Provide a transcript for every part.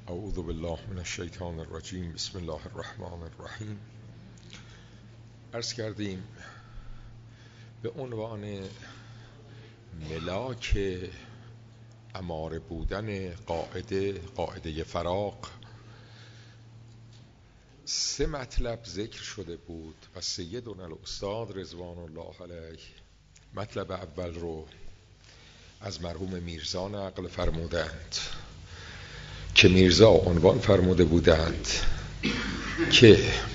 اعوذ بالله من الشیطان الرجیم. بسم الله الرحمن الرحیم. عرض کردیم به عنوان ملاک اماره بودن قاعده فراق 3 مطلب ذکر شده بود و سیدنا الاستاد رضوان الله علیه مطلب اول رو از مرحوم میرزا نقل فرمودند که میرزا عنوان فرموده بودند که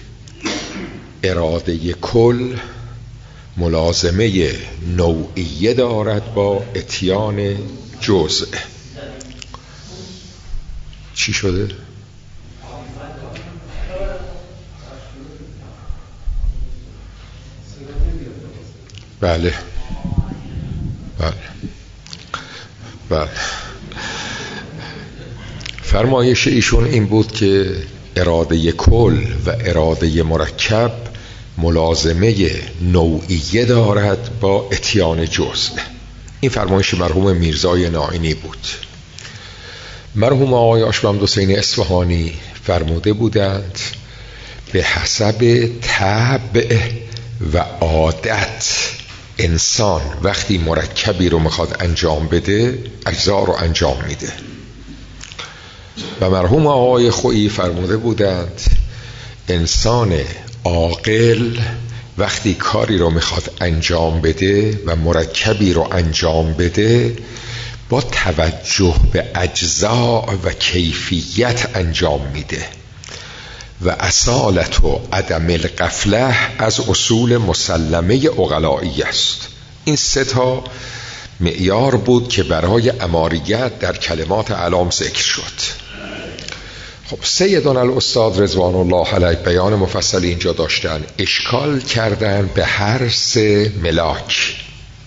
اراده کل ملازمه نوعیه دارد با اتیان جزء. چی شده؟ بله فرمایش ایشون این بود که اراده کل و اراده مرکب ملازمه نوعیه دارد با اتیان جزء. این فرمایش مرحوم میرزای ناینی بود. مرحوم آقای آشممد حسین اصفهانی فرموده بودند به حسب طبع و عادت انسان وقتی مرکبی رو میخواد انجام بده اجزا رو انجام میده. و مرحوم آقای خویی فرموده بودند انسان عاقل وقتی کاری رو میخواد انجام بده و مرکبی رو انجام بده با توجه به اجزا و کیفیت انجام میده و اصالت و عدم الغفله از اصول مسلمه عقلائی است. این 3 معیار بود که برای اماریت در کلمات اعلام ذکر شد. خب سیدنا الاستاد رضوان الله علیه بیان مفصل اینجا داشتن، اشکال کردن به هر 3 ملاک.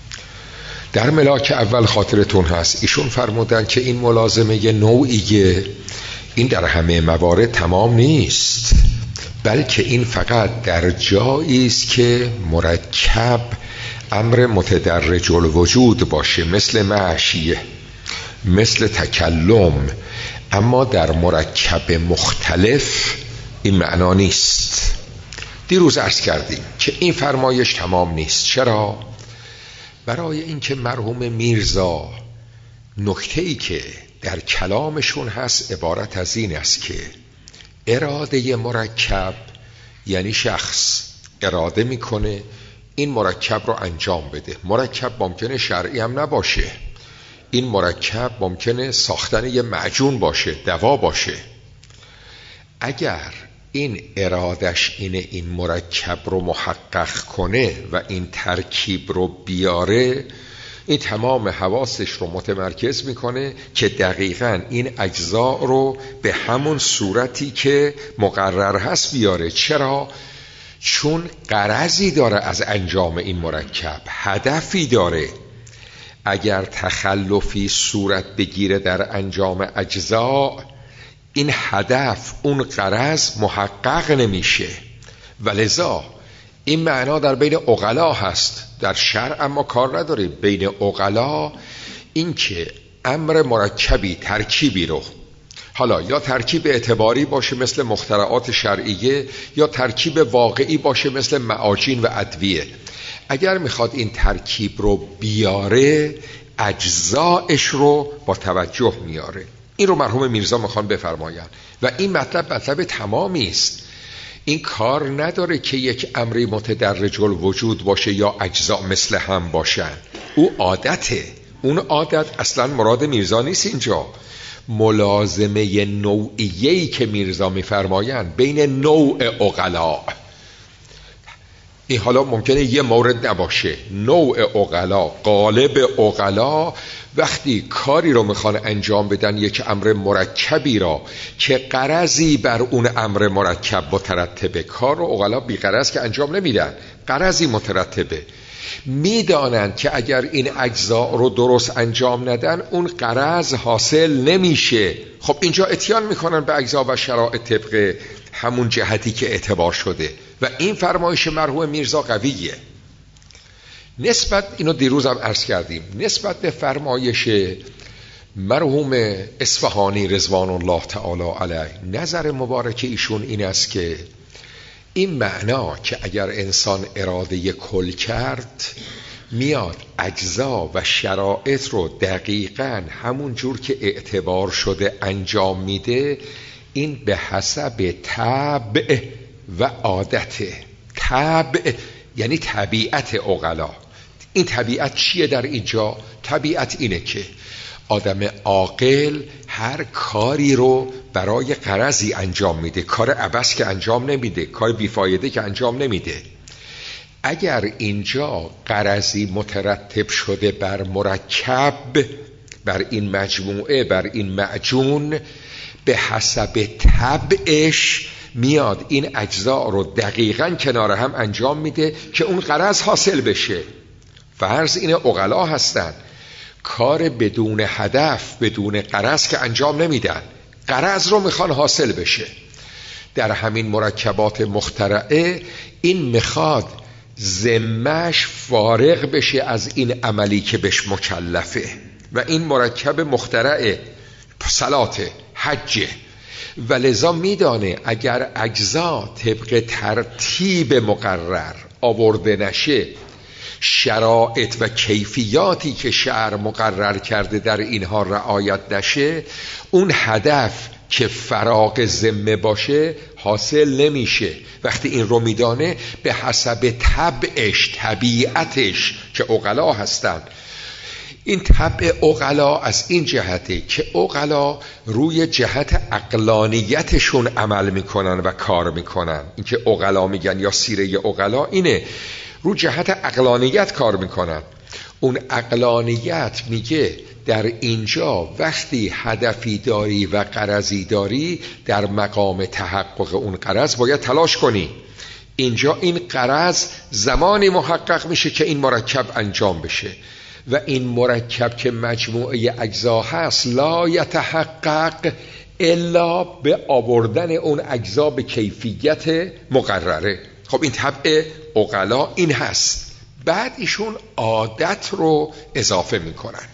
در ملاک اول خاطرتون هست ایشون فرمودن که این ملازمه نوعیه این در همه موارد تمام نیست، بلکه این فقط در جایی است که مرکب امر متدرج الوجود باشه، مثل معشیه، مثل تکلم. اما در مرکب مختلف این معنا نیست. دیروز عرض کردیم که این فرمایش تمام نیست. چرا؟ برای اینکه مرحوم میرزا نکته‌ای که در کلامشون هست عبارت از این است که اراده مرکب یعنی شخص اراده میکنه این مرکب رو انجام بده. مرکب ممکنه شرعی هم نباشه، این مرکب ممکنه ساختن یه معجون باشه، دوا باشه. اگر این ارادش اینه این مرکب رو محقق کنه و این ترکیب رو بیاره، این تمام حواسش رو متمرکز میکنه که دقیقاً این اجزا رو به همون صورتی که مقرر هست بیاره. چرا؟ چون غرضی داره از انجام این مرکب، هدفی داره. اگر تخلفی صورت بگیره در انجام اجزا، این هدف، اون غرض محقق نمیشه. ولذا این معنا در بین عقلا هست، در شرع اما کار نداره. بین عقلا این که امر مرکبی ترکیبی رو، حالا یا ترکیب اعتباری باشه مثل مخترعات شرعیه یا ترکیب واقعی باشه مثل معاجین و ادویه، اگر میخواد این ترکیب رو بیاره اجزایش رو با توجه میاره. این رو مرحوم میرزا میخوان بفرماین و این مطلب تمامی است. این کار نداره که یک امری متدرج الوجود باشه یا اجزا مثل هم باشن. او عادته، اون عادت اصلا مراد میرزا نیست. اینجا ملازمه نوعیه‌ای که میرزا میفرماین بین نوع عقلا، این حالا ممکنه یه مورد نباشه، نوع عقلا، غالب عقلا وقتی کاری رو میخوان انجام بدن، یک امر مرکبی را که غرضی بر اون امر مرکب مترتبه، کار رو عقلا بی غرض که انجام نمیدن، غرضی مترتبه، میدانند که اگر این اجزا رو درست انجام ندن اون غرض حاصل نمیشه. خب اینجا اتیان میکنن به اجزا و شرایط طبق همون جهتی که اعتبار شده و این فرمایش مرحوم میرزا قویه. نسبت اینو دیروز هم عرض کردیم، نسبت به فرمایش مرحوم اصفهانی رضوان الله تعالی علیه نظر مبارک ایشون این است که این معنا که اگر انسان اراده کل کرد میاد اجزا و شرایط رو دقیقاً همون جور که اعتبار شده انجام میده، این به حسب طبع و عادته. طبع یعنی طبیعت عقلا. این طبیعت چیه در اینجا؟ طبیعت اینه که آدم عاقل هر کاری رو برای غرضی انجام میده، کار عبث که انجام نمیده، کار بیفایده که انجام نمیده. اگر اینجا غرضی مترتب شده بر مرکب، بر این مجموعه، بر این معجون، به حسب طبعش میاد این اجزا رو دقیقاً کنار هم انجام میده که اون غرض حاصل بشه. فرض این عقلا هستن، کار بدون هدف بدون غرض که انجام نمیدن، غرض رو میخوان حاصل بشه. در همین مرکبات مخترعه این میخواد ذمه‌اش فارغ بشه از این عملی که بهش مکلفه، و این مرکب مخترعه صلات حجه، و لذا میدانه اگر اجزا طبق ترتیب مقرر آورده نشه، شرایط و کیفیاتی که شرع مقرر کرده در اینها رعایت نشه، اون هدف که فراغ ذمه باشه حاصل نمیشه. وقتی این رو میدانه به حسب طبعش، طبیعتش که عقلا هستن. این طبع عقلا از این جهته که عقلا روی جهت عقلانیتشون عمل میکنن و کار میکنن. این که عقلا میگن یا سیره عقلا اینه، رو جهت عقلانیت کار میکنن. اون عقلانیت میگه در اینجا وقتی هدفی داری و غرضی داری، در مقام تحقق اون غرض باید تلاش کنی. اینجا این غرض زمانی محقق میشه که این مرکب انجام بشه، و این مرکب که مجموعه اجزا هست لا یتحقق الا به آوردن اون اجزا به کیفیت مقرره. خب این طبع عقلا این هست. بعد ایشون عادت رو اضافه میکنن.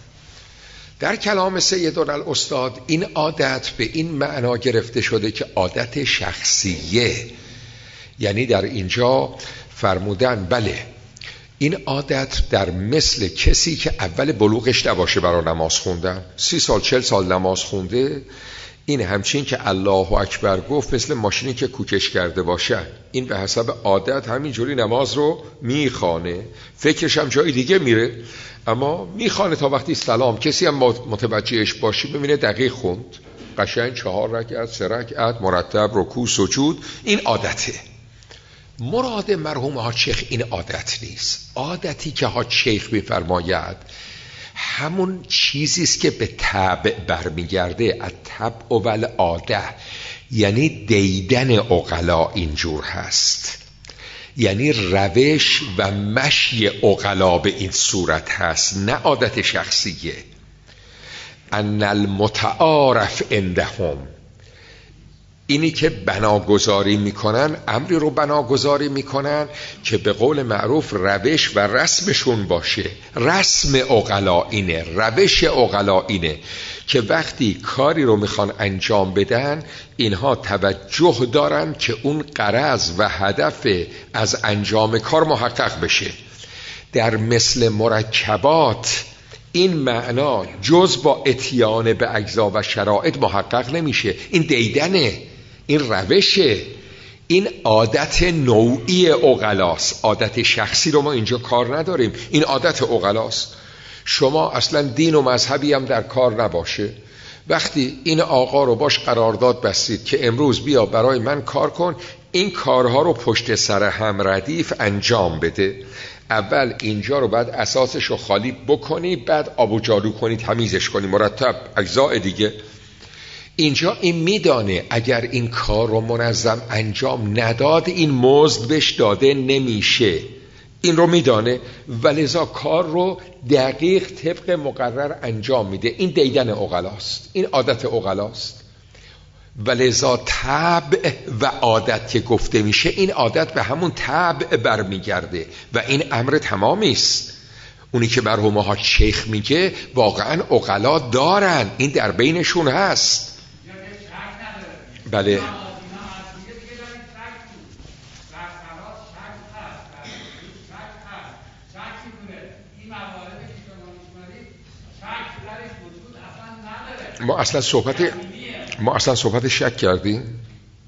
در کلام سیدالعالاستاد این عادت به این معنا گرفته شده که عادت شخصیه، یعنی در اینجا فرمودن بله این عادت در مثل کسی که اول بلوغش نباشه برای نماز خوندن، 30 سال 40 سال نماز خونده، این همچین که الله اکبر گفت مثل ماشینی که کوکش کرده باشه، این به حسب عادت همینجوری نماز رو میخوانه، فکرش هم جای دیگه میره اما میخوانه تا وقتی سلام. کسی هم متوجهش باشی ببینه دقیق خوند، قشنگ 4 رکعت 3 رکعت مرتب رکوع سجود. این عادته. مراد مرحوم حاج شیخ این عادت نیست. عادتی که حاج شیخ میفرماید همون چیزیست که به طبع برمیگرده، الطبع و العاده، یعنی دیدن عقلا اینجور هست، یعنی روش و مشی عقلا به این صورت هست، نه عادت شخصیه. ان المتعارف عندهم، اینی که بناگذاری میکنن، امری رو بناگذاری میکنن که به قول معروف روش و رسمشون باشه. رسم عقلا اینه، روش عقلا اینه که وقتی کاری رو میخوان انجام بدن، اینها توجه دارن که اون غرض و هدف از انجام کار محقق بشه. در مثل مرکبات این معنا جز با اتیان به اجزا و شرایط محقق نمیشه. این دیدنه، این روشه، این عادت نوعی عقلاست. عادت شخصی رو ما اینجا کار نداریم، این عادت عقلاست. شما اصلا دین و مذهبی هم در کار نباشه، وقتی این آقا رو باش قرارداد بستید که امروز بیا برای من کار کن، این کارها رو پشت سر هم ردیف انجام بده. اول اینجا رو بعد اساسش رو خالی بکنی، بعد آب و جارو کنی، تمیزش کنی مرتب، اجزاء دیگه. اینجا این میدانه اگر این کار رو منظم انجام نداد این مزد بهش داده نمیشه، این رو میدانه و لذا کار رو دقیق طبق مقرر انجام میده. این دیدن عقلاست، این عادت عقلاست. و لذا طبع و عادت که گفته میشه، این عادت به همون طبع برمیگرده و این امر تمامی است. اونی که مرحوم حاج شیخ میگه واقعا عقلا دارن، این در بینشون هست. بله ما اصلا صحبت شک کردیم.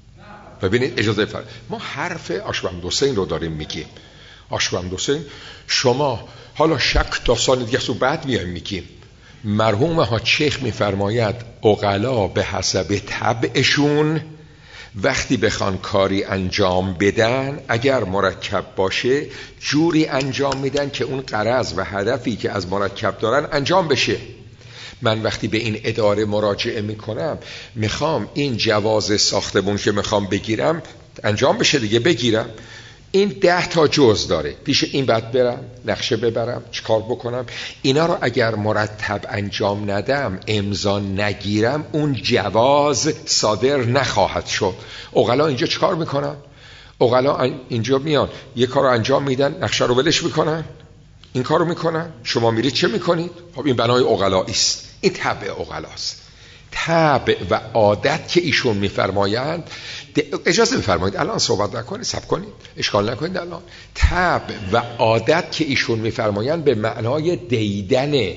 ببینید اجازه فرمایید، ما حرف آشبند حسین رو داریم میگیم. آشبند حسین شما حالا شک تا سال دیگه سو بعد میایم میگیم مرحوم حاج شیخ میفرماید عقلا به حسب طبعشون وقتی بخوان کاری انجام بدن اگر مرکب باشه جوری انجام میدن که اون غرض و هدفی که از مرکب دارن انجام بشه. من وقتی به این اداره مراجعه میکنم میخوام این جواز ساختمون که میخوام بگیرم انجام بشه دیگه، بگیرم. این 10 تا جزء داره، پیش این بعد برم نقشه ببرم چیکار بکنم، اینا رو اگر مرتب انجام ندم امضا نگیرم اون جواز صادر نخواهد شد. عقلا اینجا چیکار میکنن؟ عقلا اینجا میان یه کار رو انجام میدن، نقشه رو ولش میکنن، این کارو میکنن، شما میرید چه میکنید؟ خب این بنای عقلایی است. این طبع عقلاست. طبع و عادت که ایشون میفرمایند، اجازه بفرمایید الان صحبت نکنید، صبر کنید، اشکال نکنید. الان طبع و عادت که ایشون میفرمایند به معنای دیدن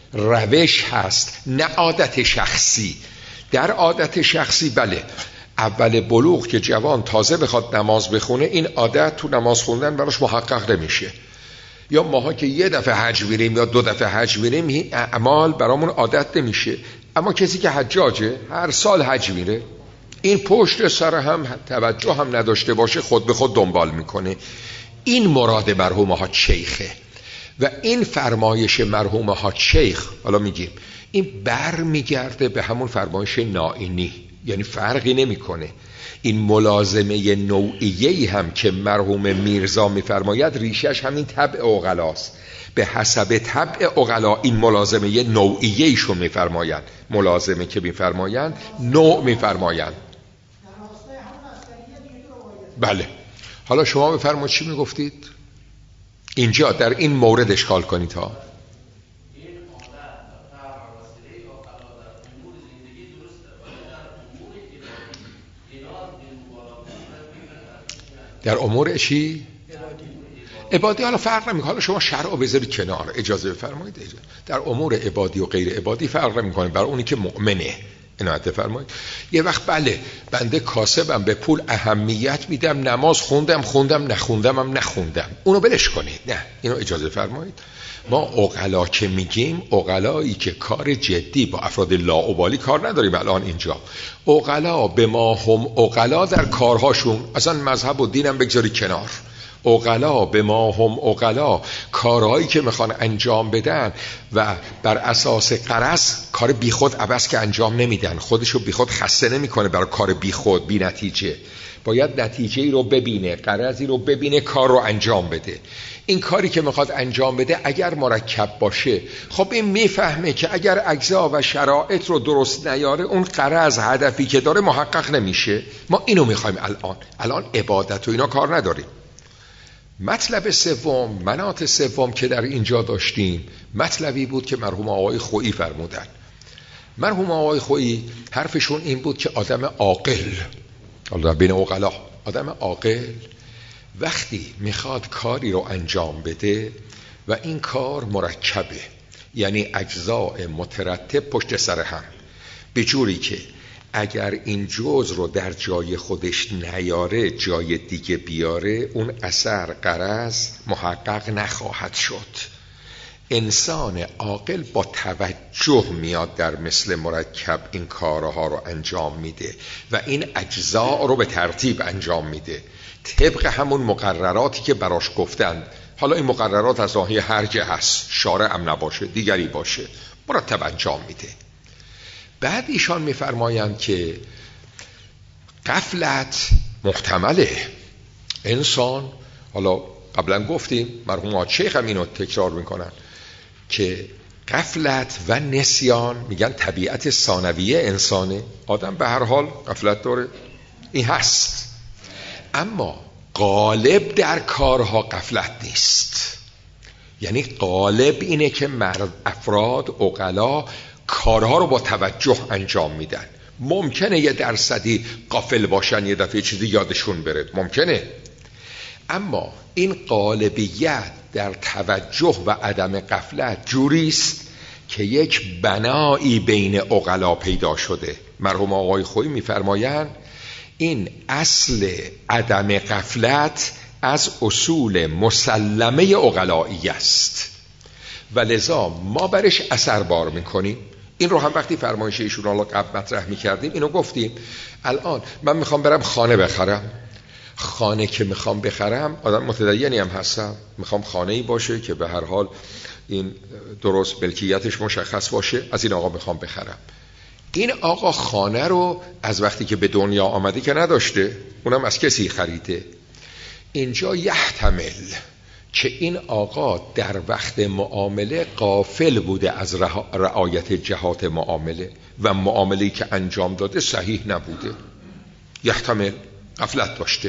روش هست، نه عادت شخصی. در عادت شخصی بله، اول بلوغ که جوان تازه بخواد نماز بخونه این عادت تو نماز خوندن براش محقق نمیشه. یا ماها که یه دفعه حج میریم یا 2 دفعه حج میریم این اعمال برامون عادت نمیشه. اما کسی که حجاجه هر سال حج میره، این پشت سر هم توجه هم نداشته باشه خود به خود دنبال میکنه. این مراد مرحوم حاج شیخه و این فرمایش مرحوم حاج شیخ حالا میگیم این بر میگرده به همون فرمایش نائینی، یعنی فرقی نمیکنه. این ملازمه نوعیه‌ای هم که مرحوم میرزا میفرماید ریشش همین طبع عقلاست. به حسب طبع عقلا این ملازمه نوعیه‌ایشون میفرمایند. ملازمه که میفرمایند نوع میفرمایند. بله حالا شما بفرمایید چی میگفتید؟ اینجا در این مورد اشکال کنید ها. در امور چی؟ عبادی حالا فرق نمیکنه. حالا شما شرع رو بذارید کنار، اجازه بفرمایید. در امور عبادی و غیر عبادی فرق نمیکنه. برای اونی که مؤمنه عنایت فرمایید. یه وقت بله بنده کاسبم به پول اهمیت میدم، نماز خوندم نخوندم اونو بلش کنید. نه اینو اجازه فرمایید. ما عقلا که میگیم عقلایی که کار جدی با افراد لاابالی کار نداریم. الان اینجا عقلا به ما هم عقلا در کارهاشون، اصلا مذهب و دینم بگذاری کنار، عقلا به ما هم عقلا کارهایی که میخوان انجام بدن و بر اساس غرض کار بیخود عبث که انجام نمیدن، خودشو بیخود خسته نمیکنه برای کار بیخود بی نتیجه. باید نتیجه‌ای رو ببینه، غرضی رو ببینه، کار رو انجام بده. این کاری که میخواد انجام بده اگر مرکب باشه خب این میفهمه که اگر اجزا و شرایط رو درست نیاره اون غرض هدفی که داره محقق نمیشه. ما اینو میخوایم. الان عبادت و اینا کار نداریم. مطلب سوم، مناط سوم که در اینجا داشتیم مطلبی بود که مرحوم آقای خویی فرمودن. مرحوم آقای خویی حرفشون این بود که آدم عاقل، حالا بین عقلا آدم عاقل وقتی میخواد کاری رو انجام بده و این کار مرکبه، یعنی اجزاء مترتب پشت سر هم، به جوری که اگر این جزء رو در جای خودش نیاره جای دیگه بیاره اون اثر غرض محقق نخواهد شد. انسان عاقل با توجه میاد در مثل مرکب این کارها رو انجام میده و این اجزا رو به ترتیب انجام میده طبق همون مقرراتی که براش گفتند. حالا این مقررات از ناحیه هر جه هست، شارع هم نباشه دیگری باشه، مرتب انجام میده. بعد ایشان میفرمایند که غفلت محتمله. انسان، حالا قبلا گفتیم مرحوم حاج شیخ هم اینو تکرار میکنن که غفلت و نسیان میگن طبیعت ثانویه انسانه. آدم به هر حال غفلت داره، این هست، اما غالب در کارها غفلت نیست. یعنی غالب اینه که افراد عقلا کارها رو با توجه انجام میدن. ممکنه یه درصدی غافل باشن، یه دفعه چیزی یادشون بره، ممکنه، اما این غالبیت در توجه و عدم غفلت جوریست که یک بنایی بین عقلا پیدا شده. مرحوم آقای خویی میفرمایند این اصل عدم غفلت از اصول مسلمه عقلایی است و لذا ما برش اثر بار میکنیم. این رو هم وقتی فرمایش ایشون رو قبل مطرح میکردیم اینو گفتیم. الان من میخوام برم خانه بخرم، خانه که میخوام بخرم، آدم متدینی هم هستم، میخوام خانه‌ای باشه که به هر حال این درست ملکیتش مشخص باشه، از این آقا میخوام بخرم. این آقا خانه رو از وقتی که به دنیا آمده که نداشته، اونم از کسی خریده. اینجا یحتمل که این آقا در وقت معامله غافل بوده از رعایت جهات معامله و معامله‌ای که انجام داده صحیح نبوده، یحتمل غفلت داشته.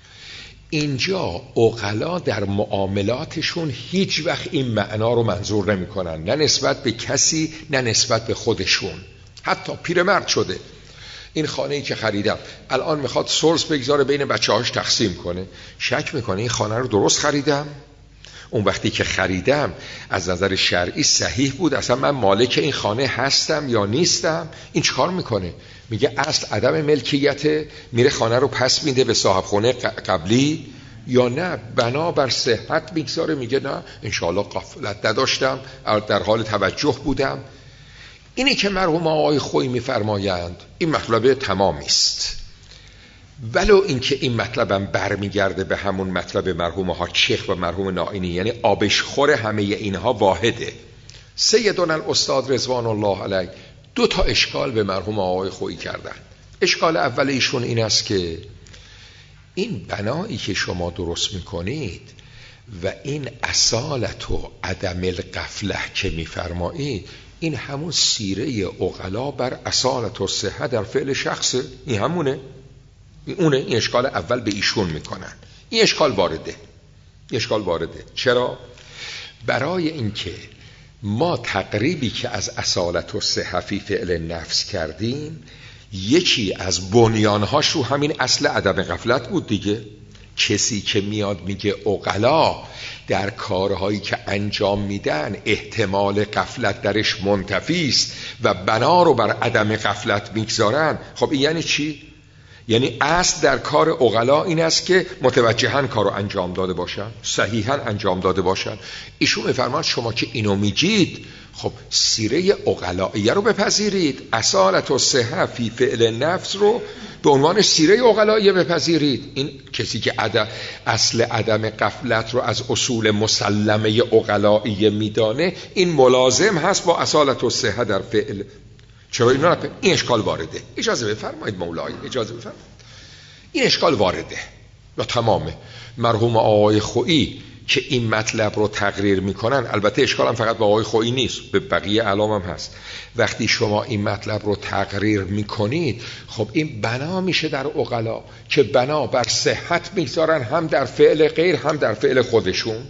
اینجا عقلا در معاملاتشون هیچ وقت این معنا رو منظور نمی کنن، نه نسبت به کسی نه نسبت به خودشون. حتی پیرمرد شده، این خانه‌ای که خریدم الان میخواد سلس بگذاره بین بچه‌هاش تقسیم کنه، شک میکنه این خانه رو درست خریدم؟ اون وقتی که خریدم از نظر شرعی صحیح بود؟ اصلا من مالک این خانه هستم یا نیستم؟ این چیکار میکنه؟ میگه اصل عدم ملکیت، میره خانه رو پس میده به صاحب خانه قبلی، یا نه بنا بر صحت میگذاره، میگه نه انشاءالله غفلت نداشتم، در حال توجه بودم. اینی که مرحوم آقای خویی میفرمایند این مطلب تمامی است، ولو اینکه این مطلبم برمیگرده به همون مطلب مرحوم حاج‌شیخ و مرحوم نائینی، یعنی آبشخور همه اینها واحده. سیدنا الاستاد رضوان الله علیه دو تا اشکال به مرحوم آقای خویی کردن. اشکال اول ایشون این است که این بنایی که شما درست میکنید و این اصالت و عدم الغفله که میفرمایید، این همون سیره عقلا بر اصالت و صحه در فعل شخصه، این همونه، این اشکال اول به ایشون میکنن. این اشکال وارده. چرا؟ برای اینکه ما تقریبی که از اصالت و صحه فی فعل نفس کردیم، یکی از بنیانهاش رو همین اصل عدم غفلت بود دیگه. کسی که میاد میگه عقلا در کارهایی که انجام میدن احتمال غفلت درش منتفی است و بنا رو بر عدم غفلت میگذارن، خب این یعنی چی؟ یعنی اصل در کار عقلا این است که متوجهن کارو انجام داده باشن، صحیحاً انجام داده باشن. ایشون میفرمان شما که اینو میگید، خب سیره عقلائیه رو بپذیرید، اصالت و صحه فی فعل نفس رو به عنوان سیره عقلائیه بپذیرید. این کسی که اصل عدم غفلت رو از اصول مسلمه عقلائیه میدانه، این ملازم هست با اصالت و صحه در فعل. چرا اینا این اشکال وارده؟ اجازه بفرمایید مولای، اجازه بفرمایید. این اشکال وارده و تمامه. مرحوم آقای خویی که این مطلب رو تقریر میکنن، البته اشکال هم فقط با آقای خویی نیست، به بقیه علام هم هست. وقتی شما این مطلب رو تقریر میکنید، خب این بنا میشه در عقلا که بنا بر صحت میگذارن، هم در فعل غیر هم در فعل خودشون.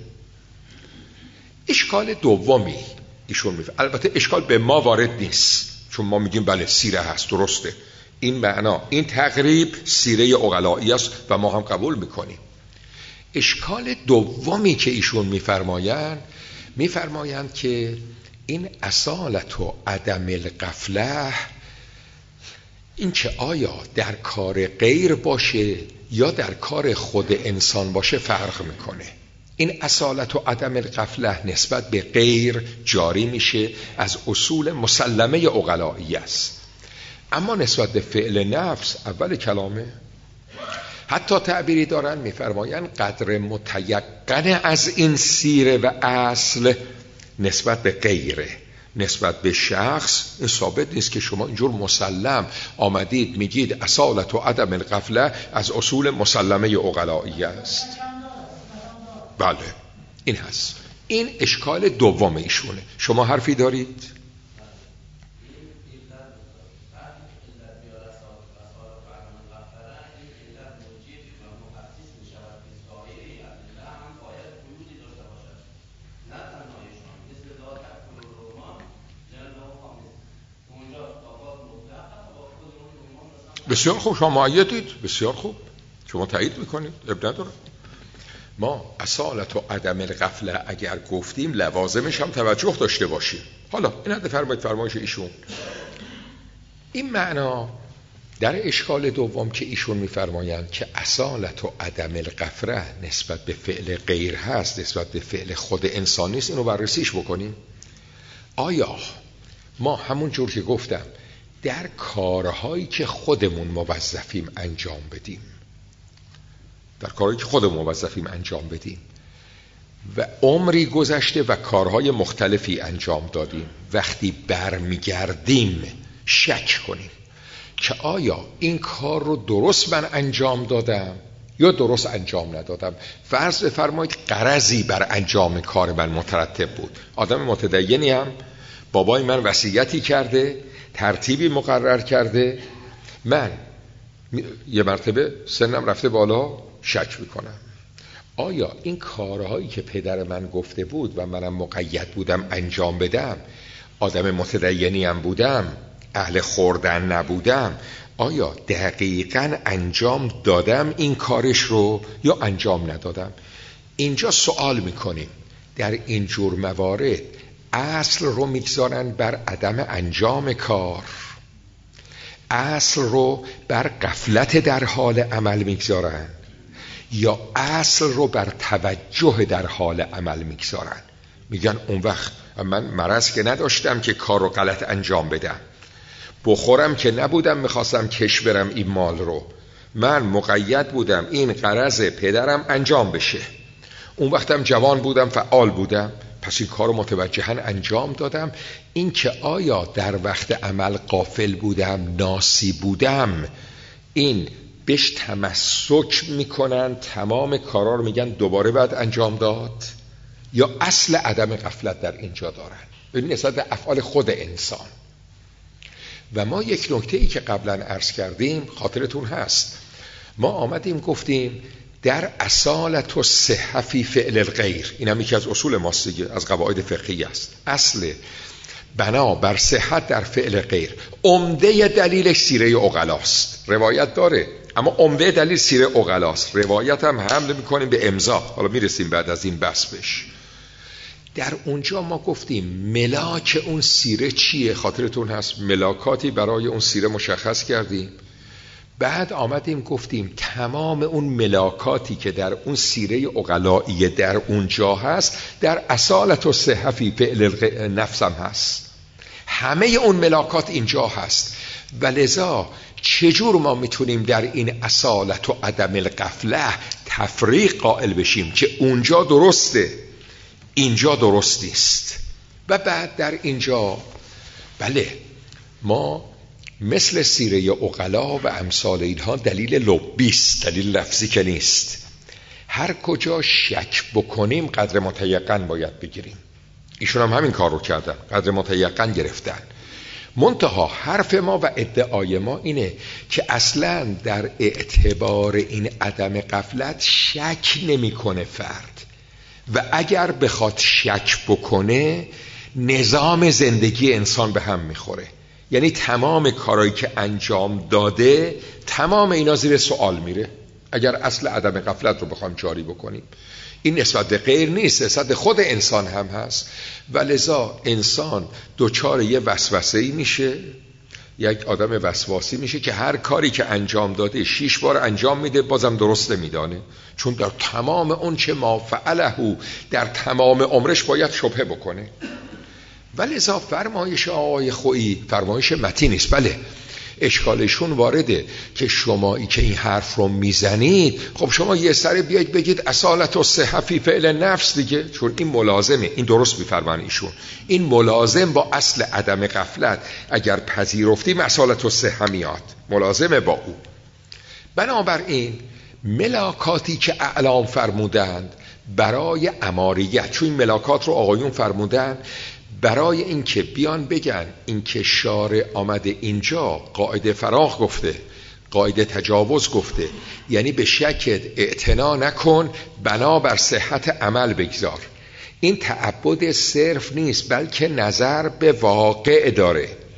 اشکال دومی ایشون میفرمایند، البته اشکال به ما وارد نیست، چون ما میگیم بله سیره هست، درسته، این معنا این تقریب سیره عقلایی است و ما هم قبول میکنیم. اشکال دومی که ایشون میفرمایند که این اصالت و عدم الغفله، این که آیا در کار غیر باشه یا در کار خود انسان باشه فرق میکنه. این اصالت و عدم الغفله نسبت به غیر جاری میشه، از اصول مسلمه عقلایی است، اما نسبت به فعل نفس اول کلامه. حتی تعبیری دارن میفرمایند قدر متیقن از این سیره و اصل نسبت به غیره، نسبت به شخص این ثابت نیست که شما اینجور مسلم آمدید میگید اصالت و عدم الغفله از اصول مسلمه عقلایی است. بله این هست. این اشکال دوم ایشونه. شما حرفی دارید؟ بسیار خوب، شما مؤیدید، بسیار خوب، شما تایید میکنید، اب نداره. ما اصالت و عدم الغفله اگر گفتیم لوازمش هم توجه داشته باشیم. حالا این حد فرمایش ایشون. این معنا در اشکال دوم که ایشون میفرمایند که اصالت و عدم الغفله نسبت به فعل غیر هست، نسبت به فعل خود انسان نیست، اینو بررسیش بکنیم. آیا ما همون جور که گفتم در کارهایی که خودمون موظفیم انجام بدیم، و عمری گذشته و کارهای مختلفی انجام دادیم، وقتی برمیگردیم شک کنیم که آیا این کار رو درست من انجام دادم یا درست انجام ندادم. فرض بفرمایید غرضی بر انجام کار من مترتب بود. آدم متدینی هم، بابای من وصیتی کرده، ترتیبی مقرر کرده، من یه مرتبه سنم رفته بالا، شک میکنم آیا این کارهایی که پدر من گفته بود و منم مقید بودم انجام بدم، آدم متدینی هم بودم، اهل خوردن نبودم، آیا دقیقاً انجام دادم این کارش رو یا انجام ندادم؟ اینجا سوال میکنیم. در این جور موارد اصل رو میگذارن بر عدم انجام کار، اصل رو بر غفلت در عمل عمل میگذارن، یا اصل رو بر توجه در حال عمل میگذارن؟ میگن اون وقت من مرض که نداشتم که کار رو غلط انجام بدم، بخورم که نبودم میخواستم کش برم این مال رو، من مقید بودم این غرض پدرم انجام بشه، اون وقتم جوان بودم، فعال بودم، پس این کار رو متوجهاً انجام دادم. این که آیا در وقت عمل غافل بودم، ناسی بودم، این بهش تمسک میکنن، تمام کارا رو میگن دوباره باید انجام داد، یا اصل عدم غفلت در اینجا دارن؟ ببین نسبت به افعال خود انسان. و ما یک نکته ای که قبلا عرض کردیم خاطرتون هست، ما آمدیم گفتیم در اصالت و صحة فی فعل الغیر، این هم یکی از اصول ماست دیگه، از قواعد فقهی است، اصل بنا بر صحت در فعل غیر. عمده دلیلش سیره عقلاست، روایت داره اما عمده دلیل سیره عقلاست، روایت هم حمل میکنیم به امضا، حالا میرسیم بعد از این بحث بش. در اونجا ما گفتیم ملاک اون سیره چیه؟ خاطرتون هست ملاکاتی برای اون سیره مشخص کردیم. بعد آمدیم گفتیم تمام اون ملاکاتی که در اون سیره عقلایی در اونجا هست در اصالت و صحة فی فعل نفس هم هست، همه اون ملاکات اینجا هست. و لذا چجور ما میتونیم در این اصالت و عدم الغفله تفریق قائل بشیم که اونجا درسته اینجا درست نیست؟ و بعد در اینجا بله ما مثل سیره عقلا و امثال اینها دلیل لبیست، دلیل لفظی که نیست. هر کجا شک بکنیم قدر متیقن باید بگیریم. ایشون هم همین کار رو کردن، قدر متیقن گرفتن. منتها حرف ما و ادعای ما اینه که اصلا در اعتبار این عدم غفلت شک نمیکنه فرد، و اگر بخواد شک بکنه نظام زندگی انسان به هم میخوره. یعنی تمام کارهایی که انجام داده تمام اینا زیر سوال میره اگر اصل عدم غفلت رو بخوام جاری بکنیم. این نسبت به غیر نیست، نسبت به خود انسان هم هست. و لذا انسان دوچار یه وسوسه‌ای میشه، یک آدم وسواسی میشه که هر کاری که انجام داده 6 بار انجام میده بازم درست نمیدانه، چون در تمام اون چه ما فعله در تمام عمرش باید شبهه بکنه. ولی لذا فرمایش آقای خویی فرمایش متین نیست. بله اشکالشون وارده که شمایی که این حرف رو میزنید، خب شما یه سر بیاید بگید اصالت و صحة فی فعل نفس دیگه، چون این ملازمه. این درست میفرمان ایشون، این ملازم با اصل عدم غفلت. اگر پذیرفتیم اصالت و صحة میاد، ملازمه با او. بنابراین ملاکاتی که اعلام فرمودند برای اماریت، چون این ملاکات رو آقایون فرمودن برای اینکه بیان بگن اینکه شارع آمده اینجا قاعده فراغ گفته، قاعده تجاوز گفته، یعنی به شکل اعتنا نکن، بنا بر صحت عمل بگذار. این تعبد صرف نیست بلکه نظر به واقع داره.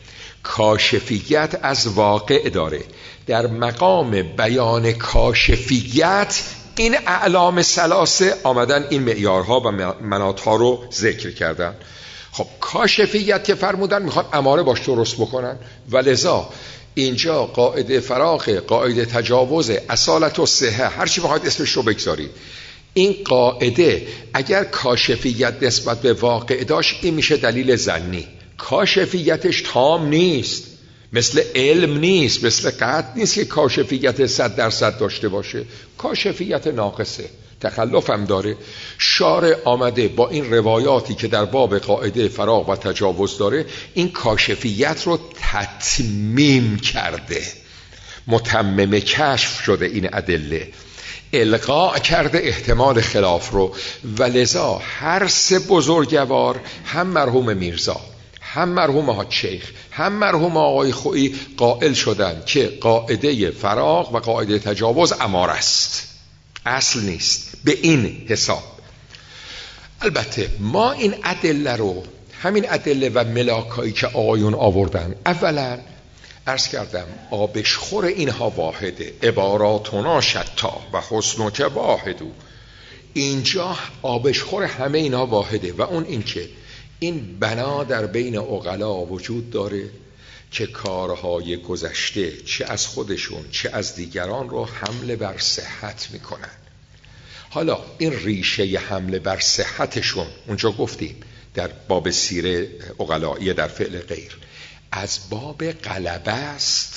کاشفیت از واقع داره. در مقام بیان کاشفیت این اعلام ثلاثه آمدن این معیارها و مناطها رو ذکر کردن. خب کاشفیت که فرمودن میخوان اماره باش درست بکنن و لذا اینجا قاعده فراغ، قاعده تجاوز، اصالت و صحه، هر چی بخواید اسمش رو بگذارید، این قاعده اگر کاشفیت نسبت به واقع داشت این میشه دلیل ظنی. کاشفیتش تام نیست، مثل علم نیست، مثل قطع نیست که کاشفیت 100% داشته باشه. کاشفیت ناقصه، تخلف هم داره. شارع آمده با این روایاتی که در باب قاعده فراغ و تجاوز داره این کاشفیت رو تتمیم کرده، متمم کشف شده. این ادله الغاء کرده احتمال خلاف رو و لذا هر سه بزرگوار، هم مرحوم میرزا، هم مرحوم حاج شیخ، هم مرحوم آقای خویی قائل شدن که قاعده فراغ و قاعده تجاوز اماره است، اصل نیست. به این حساب البته ما این ادله رو، همین ادله و ملاکایی که آقایون آوردن، اولا عرض کردم آبشخور اینها واحده، عباراتنا شتا و حسن که واحدو. اینجا آبشخور همه اینها واحده و اون این که این بنا در بین عقلا وجود داره که کارهای گذشته چه از خودشون چه از دیگران رو حمله بر صحت میکنن. حالا این ریشه حمله بر صحتشون اونجا گفتیم در باب سیره عقلایی در فعل غیر از باب غلبه است،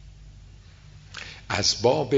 از باب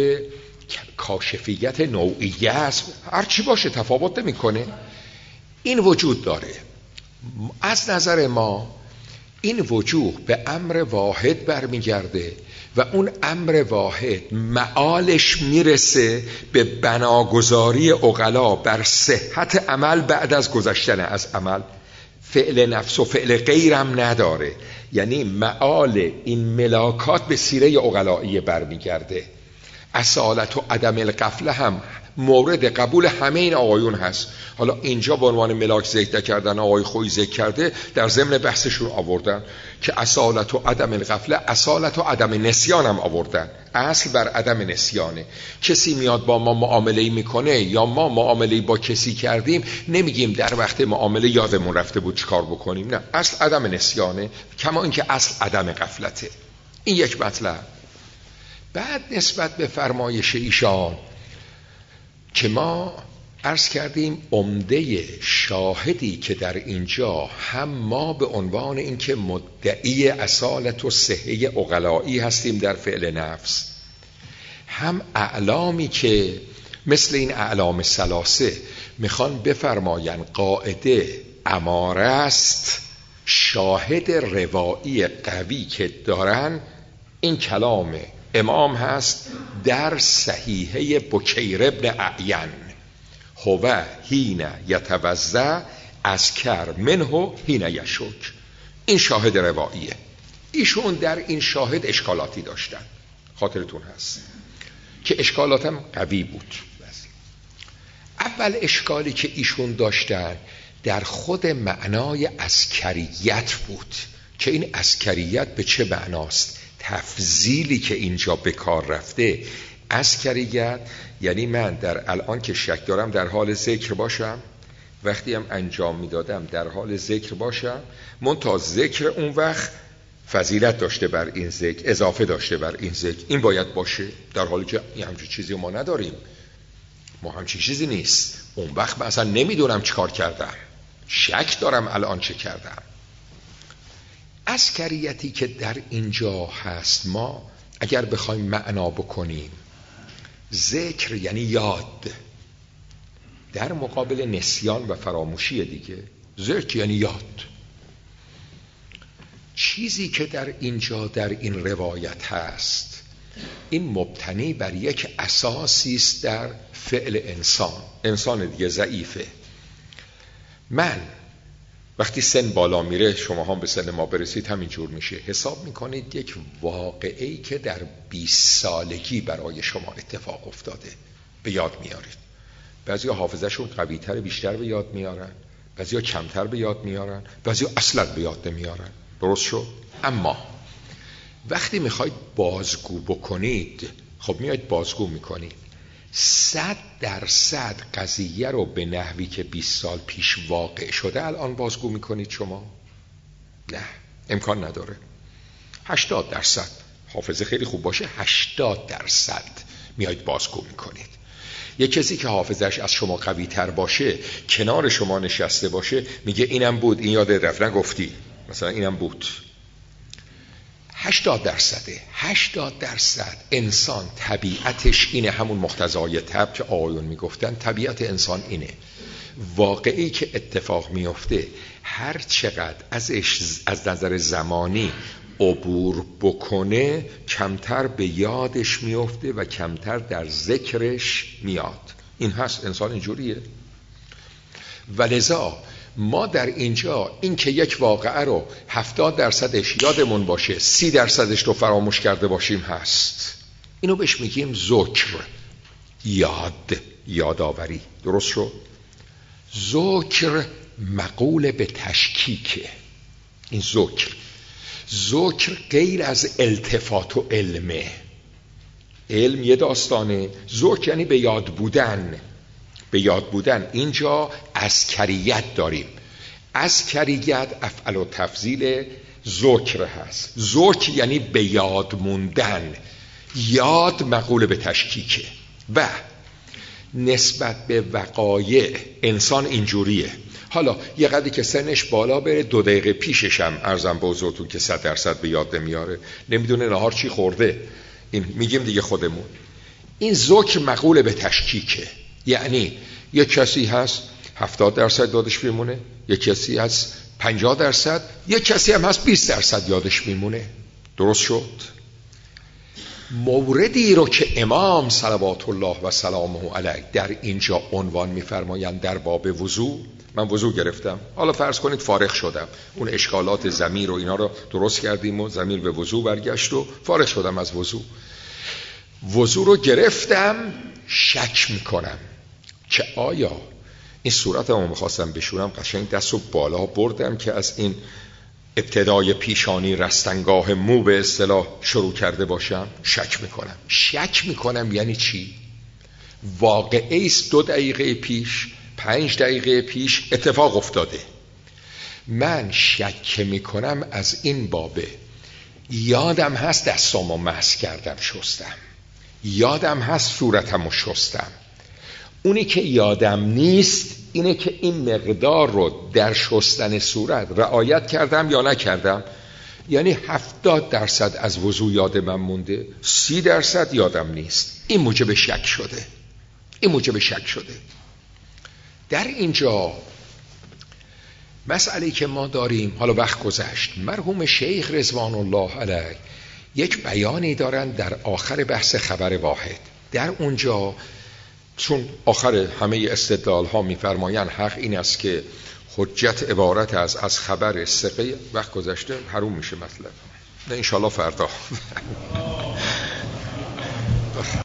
کاشفیت نوعیه است، هر چی باشه تفاوت نمیکنه. این وجود داره. از نظر ما این وجوه به امر واحد برمیگرده و اون امر واحد معالش میرسه به بناگذاری عقلا بر صحت عمل بعد از گذشتن از عمل. فعل نفس و فعل غیرم نداره، یعنی معال این ملاکات به سیره عقلایی برمیگرده. اصالت و عدم الغفله هم مورد قبول همه این آقایون هست. حالا اینجا به عنوان ملاک ذکر کردن آقای خویی ذکر کرده، در ضمن بحثشون آوردن که اصالت و عدم الغفله، اصالت و عدم نسیان هم آوردن. اصل بر عدم نسیانه. کسی میاد با ما معامله‌ای میکنه یا ما معامله‌ای با کسی کردیم، نمیگیم در وقت معامله یادمون رفته بود چیکار بکنیم، نه، اصل عدم نسیانه، کما اینکه اصل عدم غفلته. این یک مطلب. بعد نسبت به فرمایش ایشان که ما عرض کردیم عمده شاهدی که در اینجا هم ما به عنوان اینکه مدعی اصالت و صحه عقلایی هستیم در فعل نفس، هم اعلامی که مثل این اعلام ثلاثه میخوان بفرماین قاعده اماره است، شاهد روایی قوی که دارن این کلام امام هست در صحیحه بکیر ابن اعین، هو حین یتوضا اذکر منه حین یشک. این شاهد رواییه. ایشون در این شاهد اشکالاتی داشتن، خاطرتون هست که اشکالاتم قوی بود. اول اشکالی که ایشون داشتن در خود معنای اذکریت بود که این اذکریت به چه معناست. تفضیلی که اینجا به کار رفته، اذکریت یعنی من در الان که شک دارم در حال ذکر باشم، وقتی هم انجام میدادم در حال ذکر باشم، منتها ذکر اون وقت فضیلت داشته بر این ذکر، اضافه داشته بر این ذکر. این باید باشه، در حالی که همچین چیزی ما نداریم، ما همچین چیزی نیست. اون وقت من اصلا نمیدونم چیکار کردم، شک دارم الان چه کردم. اذکریتی که در اینجا هست، ما اگر بخوایم معنا بکنیم، ذکر یعنی یاد در مقابل نسیان و فراموشی دیگه. ذکر یعنی یاد. چیزی که در اینجا در این روایت هست، این مبتنی بر یک اساسی است در فعل انسان دیگه ضعیفه. من وقتی سن بالا میره، شما هم به سن ما برسید همینجور میشه، حساب میکنید یک واقعه‌ای که در 20 سالگی برای شما اتفاق افتاده به یاد میارید. بعضیا حافظه‌شون قوی‌تر، بیشتر به یاد میارن، بعضیا کمتر به یاد میارن، بعضیا اصلا به یاد نمیارن. درست شد؟ اما وقتی میخواید بازگو بکنید، خب میاید بازگو میکنید 100% قضیه رو به نحوی که 20 سال پیش واقع شده الان بازگو میکنید شما؟ نه، امکان نداره. 80% حافظه خیلی خوب باشه 80% میاید بازگو میکنید. یک کسی که حافظش از شما قوی تر باشه، کنار شما نشسته باشه، میگه اینم بود، این یاد رفت، نگفتی، مثلا اینم بود. 80% انسان طبیعتش اینه، همون مقتضای طبع که آقایون میگفتن، طبیعت انسان اینه. واقعی که اتفاق میفته هر چقدر ازش از نظر زمانی عبور بکنه کمتر به یادش میفته و کمتر در ذکرش میاد. این هست، انسان اینجوریه. ولذا ما در اینجا این که یک واقعه رو 70% یادمون باشه 30% رو فراموش کرده باشیم هست. اینو بهش میگیم ذکر، یادآوری. درست شد؟ ذکر مقول به تشکیکه. این ذکر غیر از التفات و علمه. علم یه داستانه، ذکر یعنی به یاد بودن. به یاد بودن اینجا اذکریت داریم. اذکریت افعل و تفضیل ذکر هست. ذکر یعنی به یاد موندن. یاد مقول به تشکیکه. و نسبت به وقایع انسان اینجوریه. حالا یه قدری که سنش بالا بره 2 دقیقه پیشش هم عرضم به حضورتون که 100% به یاد نمیاره، نمیدونه نهار چی خورده، این میگیم دیگه خودمون. این ذکر مقول به تشکیکه. یعنی یک کسی هست 70% یادش میمونه، یک کسی هست 50%، یک کسی هم هست 20% یادش میمونه. درست شد؟ موردی رو که امام صلوات الله و سلامه علیه در اینجا عنوان میفرمایند در باب وضو، من وضو گرفتم، حالا فرض کنید فارغ شدم، اون اشکالات ضمیر و اینا رو درست کردیم و ضمیر به وضو برگشت و فارغ شدم از وضو رو گرفتم، شک میکنم که آیا این صورتمو میخواستم بشورم، قشنگ دستو بالا بردم که از این ابتدای پیشانی رستنگاه مو به اصطلاح شروع کرده باشم. شک میکنم یعنی چی؟ واقعی است 2 دقیقه پیش 5 دقیقه پیش اتفاق افتاده. من شک میکنم از این بابه. یادم هست دستامو مسح کردم شستم، یادم هست صورتمو شستم. اونی که یادم نیست اینه که این مقدار رو در شستن صورت رعایت کردم یا نکردم. یعنی 70% از وضو یاد من مونده، 30% یادم نیست. این موجب شک شده. در اینجا مسئله که ما داریم، حالا وقت گذشت، مرحوم شیخ رضوان الله علیه یک بیانی دارن در آخر بحث خبر واحد. در اونجا چون آخر همه استدلال ها میفرمایند حق این است که حجت عبارت از خبر ثقه، وقت گذشته حروم میشه مطلب، نه انشالله فردا